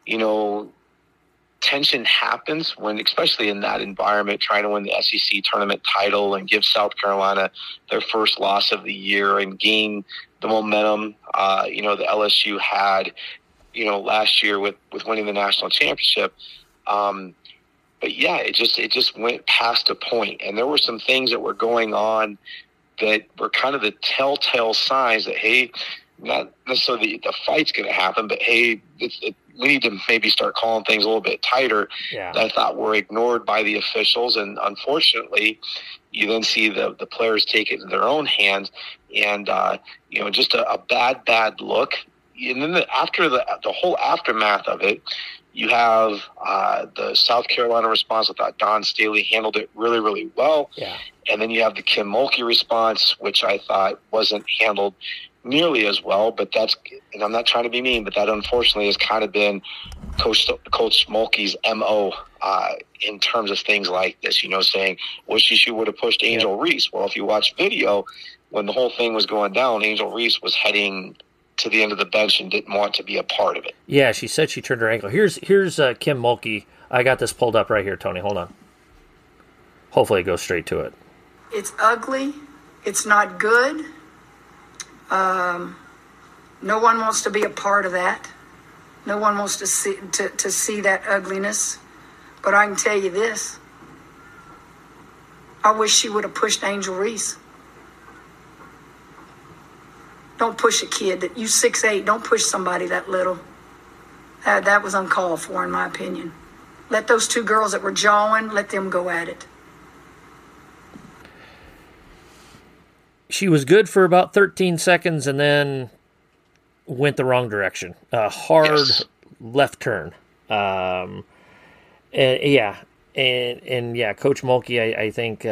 tension happens when, especially in that environment, trying to win the SEC tournament title and give South Carolina their first loss of the year and gain the momentum, the LSU had, last year with winning the national championship. But yeah, it just went past a point. And there were some things that were going on that were kind of the telltale signs that, hey, not necessarily the fight's going to happen, but hey, we need to maybe start calling things a little bit tighter. Yeah. That I thought were ignored by the officials. And unfortunately, you then see the players take it in their own hands and, just a bad look. And then after the whole aftermath of it, You have the South Carolina response. I thought Don Staley handled it really, really well. Yeah. And then you have the Kim Mulkey response, which I thought wasn't handled nearly as well. But that's, and I'm not trying to be mean, but that unfortunately has kind of been Coach Mulkey's MO in terms of things like this, saying, well, she would have pushed Angel Reese. Well, if you watch video, when the whole thing was going down, Angel Reese was heading to the end of the bench and didn't want to be a part of it. Yeah, she said she turned her ankle. Here's Kim Mulkey. I got this pulled up right here, Tony. Hold on. Hopefully it goes straight to it. It's ugly. It's not good. No one wants to be a part of that. No one wants to see that ugliness. But I can tell you this. I wish she would have pushed Angel Reese. Don't push a kid that you 6'8". Don't push somebody that little. That was uncalled for, in my opinion. Let those two girls that were jawing, let them go at it. She was good for about 13 seconds and then went the wrong direction. A hard left turn. And Coach Mulkey, I think,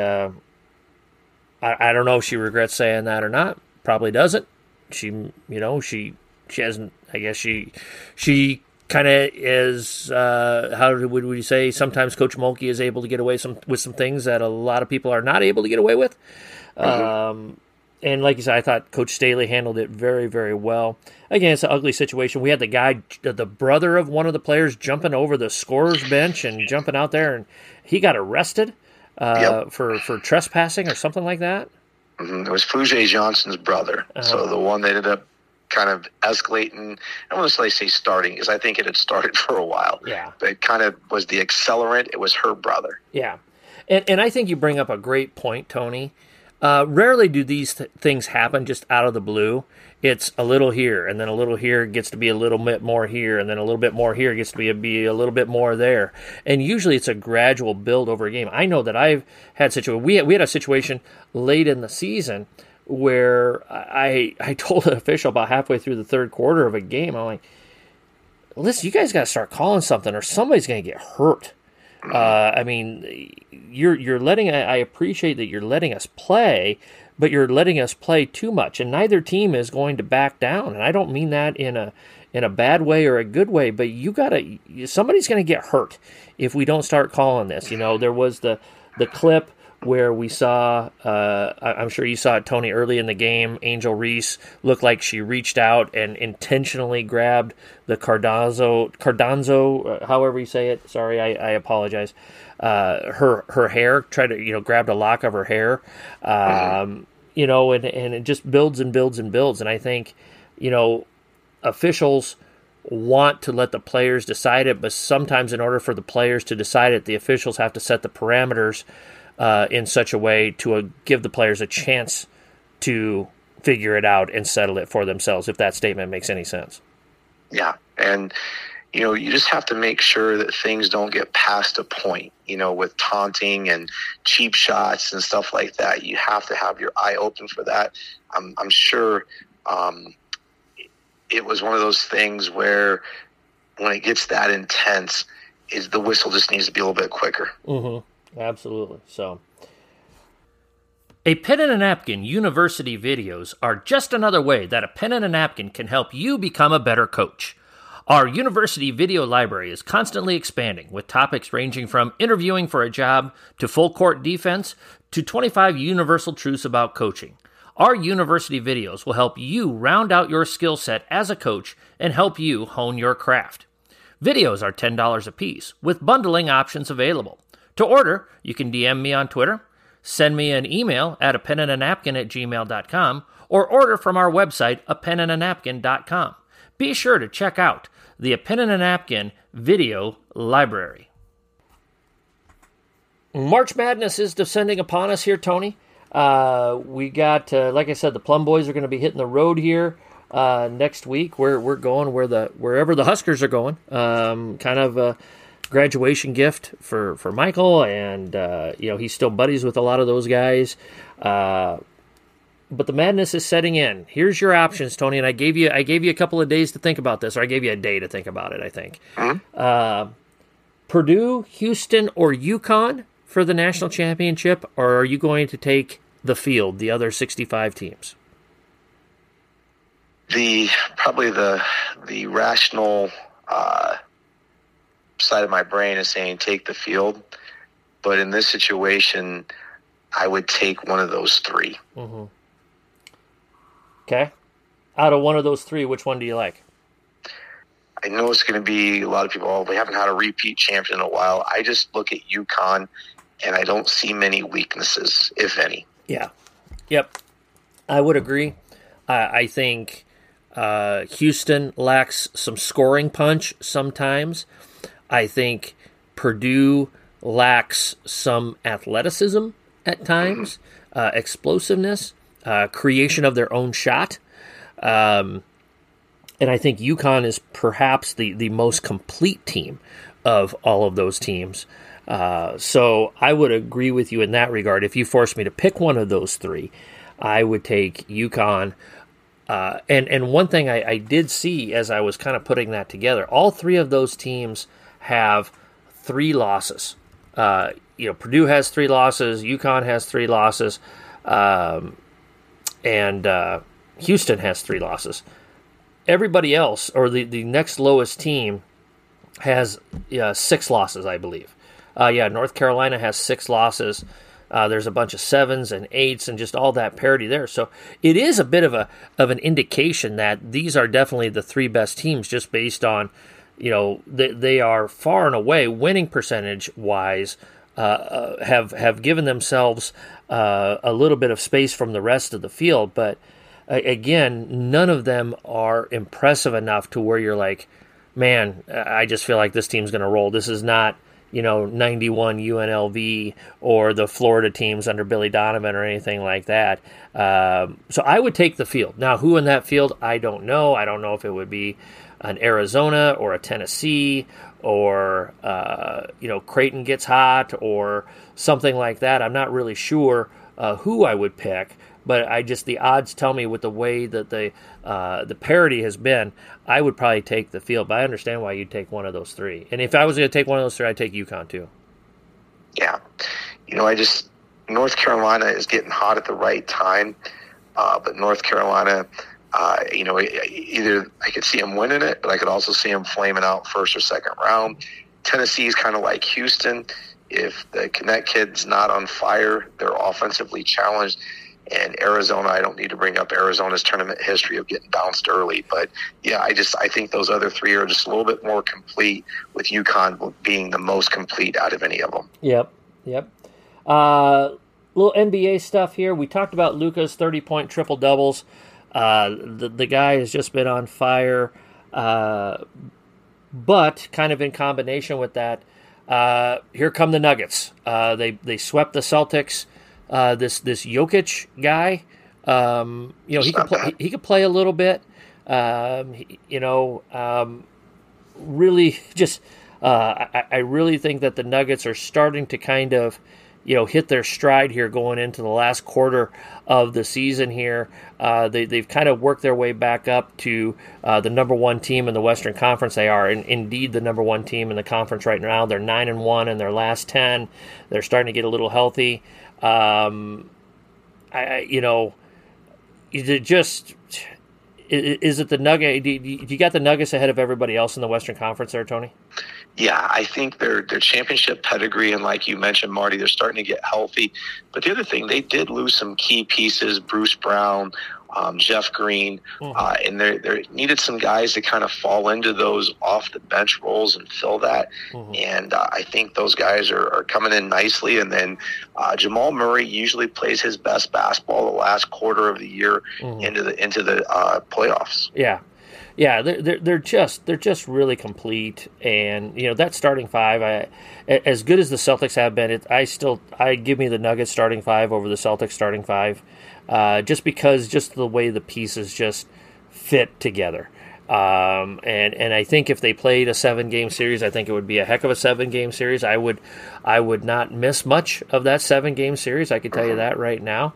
I don't know if she regrets saying that or not. Probably doesn't. She hasn't, I guess she kind of is, how would we say, sometimes Coach Mulkey is able to get away with some things that a lot of people are not able to get away with. Mm-hmm. And like you said, I thought Coach Staley handled it very, very well. Again, it's an ugly situation. We had the brother of one of the players jumping over the scorer's bench and jumping out there, and he got arrested for trespassing or something like that. Mm-hmm. It was Fouge Johnson's brother. So the one that ended up kind of escalating, I don't want to say starting, because I think it had started for a while. Yeah. But it kind of was the accelerant. It was her brother. Yeah. And I think you bring up a great point, Tony. Rarely do these things happen just out of the blue. It's a little here, and then a little here gets to be a little bit more here, and then a little bit more here gets to be a little bit more there. And usually it's a gradual build over a game. I know that I've had situations. We had a situation late in the season where I told an official about halfway through the third quarter of a game, I'm like, listen, you guys got to start calling something or somebody's going to get hurt. I mean, you're letting. I appreciate that you're letting us play, but you're letting us play too much, and neither team is going to back down. And I don't mean that in a bad way or a good way, but somebody's going to get hurt if we don't start calling this. There was the clip where we saw. I'm sure you saw it, Tony, early in the game. Angel Reese looked like she reached out and intentionally grabbed the Cardonzo, however you say it. Sorry, I apologize. Her hair, tried to grabbed a lock of her hair. And it just builds and builds and builds. And I think officials want to let the players decide it, but sometimes in order for the players to decide it, the officials have to set the parameters in such a way to give the players a chance to figure it out and settle it for themselves, if that statement makes any sense. Yeah, and you just have to make sure that things don't get past a point, with taunting and cheap shots and stuff like that. You have to have your eye open for that. I'm sure it was one of those things where when it gets that intense, the whistle just needs to be a little bit quicker. Mm-hmm. Absolutely. So, a pen and a napkin university videos are just another way that a pen and a napkin can help you become a better coach. Our university video library is constantly expanding, with topics ranging from interviewing for a job to full court defense to 25 universal truths about coaching. Our university videos will help you round out your skill set as a coach and help you hone your craft. Videos are $10 a piece, with bundling options available. To order, you can DM me on Twitter, send me an email at apenandanapkin@gmail.com, or order from our website, apenandanapkin.com. Be sure to check out the A Pen and a Napkin video library. March Madness is descending upon us here, Tony. We got, like I said, the Plum Boys are going to be hitting the road here next week. We're going wherever the Huskers are going. Kind of a graduation gift for Michael, and he's still buddies with a lot of those guys. but the madness is setting in. Here's your options, Tony, and I gave you a couple of days to think about this, or I gave you a day to think about it, I think. Purdue, Houston, or UConn for the national championship, or are you going to take the field, the other 65 teams? Probably the rational side of my brain is saying take the field, but in this situation, I would take one of those three. Mm-hmm. Okay. Out of one of those three, which one do you like? I know it's going to be a lot of people, we haven't had a repeat champion in a while. I just look at UConn, and I don't see many weaknesses, if any. Yeah. Yep. I would agree. I think Houston lacks some scoring punch sometimes. I think Purdue lacks some athleticism at times, explosiveness, creation of their own shot. And I think UConn is perhaps the most complete team of all of those teams. So I would agree with you in that regard. If you forced me to pick one of those three, I would take UConn. And one thing I did see as I was kind of putting that together, all three of those teams have 3 losses. Purdue has 3 losses, UConn has 3 losses, and Houston has 3 losses. Everybody else, or the next lowest team, has 6 losses, I believe. North Carolina has 6 losses. There's a bunch of 7s and 8s and just all that parity there. So it is a bit of an indication that these are definitely the 3 best teams, just based on, they are far and away winning percentage wise. Have given themselves a little bit of space from the rest of the field, but again, none of them are impressive enough to where you're like, man, I just feel like this team's going to roll. This is not, 91 UNLV or the Florida teams under Billy Donovan or anything like that. So I would take the field. Now, who in that field, I don't know. I don't know if it would be an Arizona or a Tennessee or, Creighton gets hot or something like that. I'm not really sure who I would pick. But the odds tell me with the way that the parity has been, I would probably take the field. But I understand why you'd take one of those 3. And if I was going to take one of those 3, I'd take UConn too. Yeah. North Carolina is getting hot at the right time. But North Carolina, either I could see them winning it, but I could also see them flaming out first or second round. Tennessee is kind of like Houston. If the Connect kid's not on fire, they're offensively challenged. And Arizona, I don't need to bring up Arizona's tournament history of getting bounced early. But, yeah, I think those other 3 are just a little bit more complete, with UConn being the most complete out of any of them. Yep. Little NBA stuff here. We talked about Luka's 30-point triple-doubles. The guy has just been on fire. But kind of in combination with that, here come the Nuggets. They swept the Celtics. This Jokic guy, he could play a little bit. Really just, I really think that the Nuggets are starting to kind of, hit their stride here going into the last quarter of the season here. They've kind of worked their way back up to the number 1 team in the Western Conference. They are indeed the number 1 team in the conference right now. They're 9-1 in their last 10. They're starting to get a little healthy. Is it the Nugget? Do you got the Nuggets ahead of everybody else in the Western Conference there, Tony? Yeah, I think their championship pedigree, and like you mentioned, Marty, they're starting to get healthy. But the other thing, they did lose some key pieces: Bruce Brown, Jeff Green, and they needed some guys to kind of fall into those off the bench roles and fill that. And I think those guys are coming in nicely. And then Jamal Murray usually plays his best basketball the last quarter of the year into the playoffs. Yeah, they're just really complete, and that starting 5. As good as the Celtics have been, I give me the Nuggets starting 5 over the Celtics starting 5, just because the way the pieces just fit together. And I think if they played a 7-game series, I think it would be a heck of a 7-game series. I would not miss much of that 7-game series. I can tell you that right now.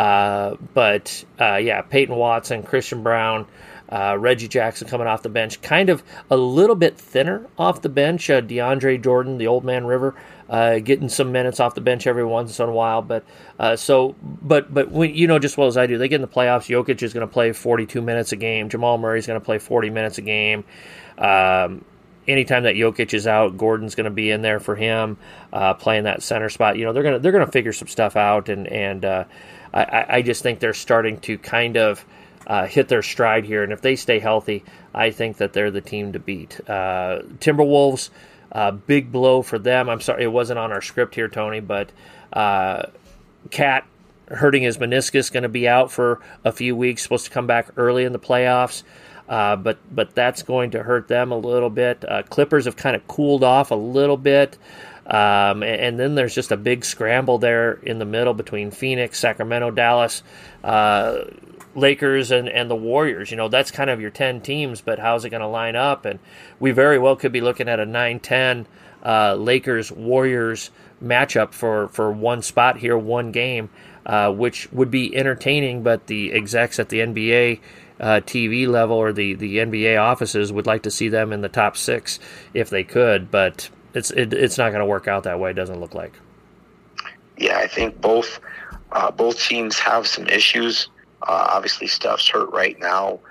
But Peyton Watson, Christian Brown, Reggie Jackson coming off the bench, kind of a little bit thinner off the bench. DeAndre Jordan, the old man River, getting some minutes off the bench every once in a while. But when, just as well as I do, they get in the playoffs. Jokic is going to play 42 minutes a game. Jamal Murray is going to play 40 minutes a game. Anytime that Jokic is out, Gordon's going to be in there for him, playing that center spot. They're going to figure some stuff out, and I just think they're starting to kind of hit their stride here, and if they stay healthy, I think that they're the team to beat. Timberwolves, big blow for them. I'm sorry, it wasn't on our script here, Tony, but Cat hurting his meniscus, going to be out for a few weeks, supposed to come back early in the playoffs, but that's going to hurt them a little bit. Clippers have kind of cooled off a little bit, and then there's just a big scramble there in the middle between Phoenix, Sacramento, Dallas, Lakers and the Warriors. That's kind of your 10 teams, but how's it going to line up? And we very well could be looking at a 9-10 Lakers-Warriors matchup for one spot here, one game, which would be entertaining, but the execs at the NBA TV level or the NBA offices would like to see them in the top 6 if they could, but it's not going to work out that way, it doesn't look like. Yeah, I think both teams have some issues. Obviously, Steph's hurt right now.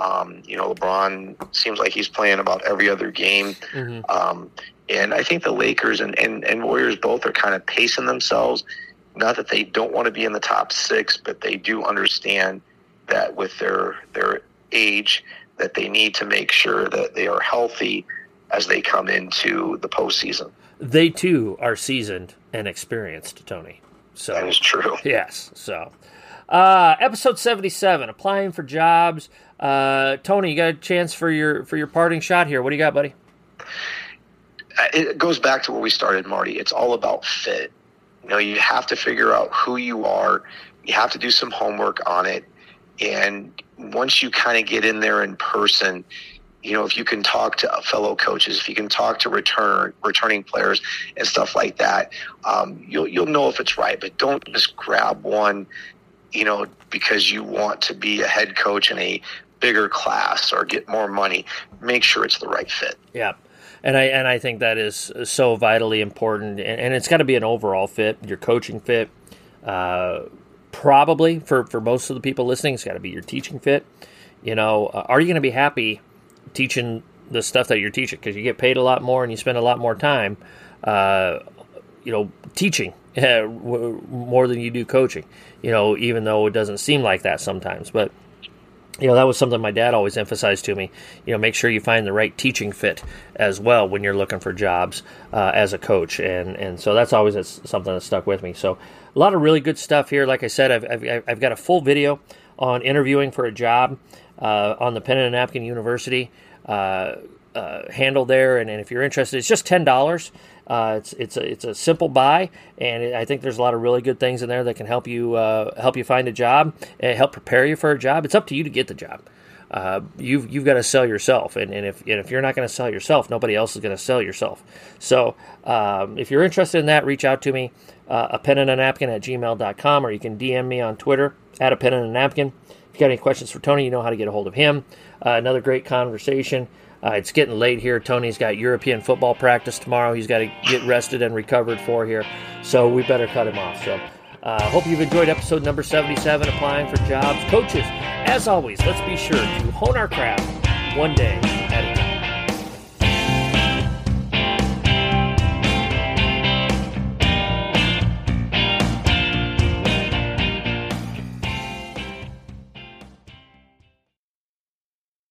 LeBron seems like he's playing about every other game. Mm-hmm. And I think the Lakers and Warriors both are kind of pacing themselves. Not that they don't want to be in the top 6, but they do understand that with their age that they need to make sure that they are healthy as they come into the postseason. They, too, are seasoned and experienced, Tony. So that is true. Yes, so... episode 77, applying for jobs. Tony, you got a chance for your parting shot here. What do you got, buddy? It goes back to where we started, Marty. It's all about fit. You have to figure out who you are. You have to do some homework on it. And once you kind of get in there in person, if you can talk to fellow coaches, if you can talk to returning players and stuff like that, you'll know if it's right. But don't just grab one because you want to be a head coach in a bigger class or get more money. Make sure it's the right fit. Yeah. And I think that is so vitally important. And it's got to be an overall fit, your coaching fit. Probably for most of the people listening, it's got to be your teaching fit. Are you going to be happy teaching the stuff that you're teaching? Because you get paid a lot more and you spend a lot more time, teaching more than you do coaching. Even though it doesn't seem like that sometimes. But, that was something my dad always emphasized to me. Make sure you find the right teaching fit as well when you're looking for jobs as a coach. And so that's always something that stuck with me. So a lot of really good stuff here. Like I said, I've got a full video on interviewing for a job on the Pen and Napkin University handle there. And if you're interested, it's just $10. It's a simple buy, and I think there's a lot of really good things in there that can help you find a job and help prepare you for a job. It's up to you to get the job. You've got to sell yourself, and if you're not going to sell yourself, nobody else is going to sell yourself. So if you're interested in that, reach out to me, a pen and a napkin at gmail.com, or you can DM me on Twitter at a pen and a napkin. If you got any questions for Tony, you know how to get a hold of him. Another great conversation. It's getting late here. Tony's got European football practice tomorrow. He's got to get rested and recovered for here. So we better cut him off. So hope you've enjoyed episode number 77, Applying for Jobs. Coaches, as always, let's be sure to hone our craft one day at a time.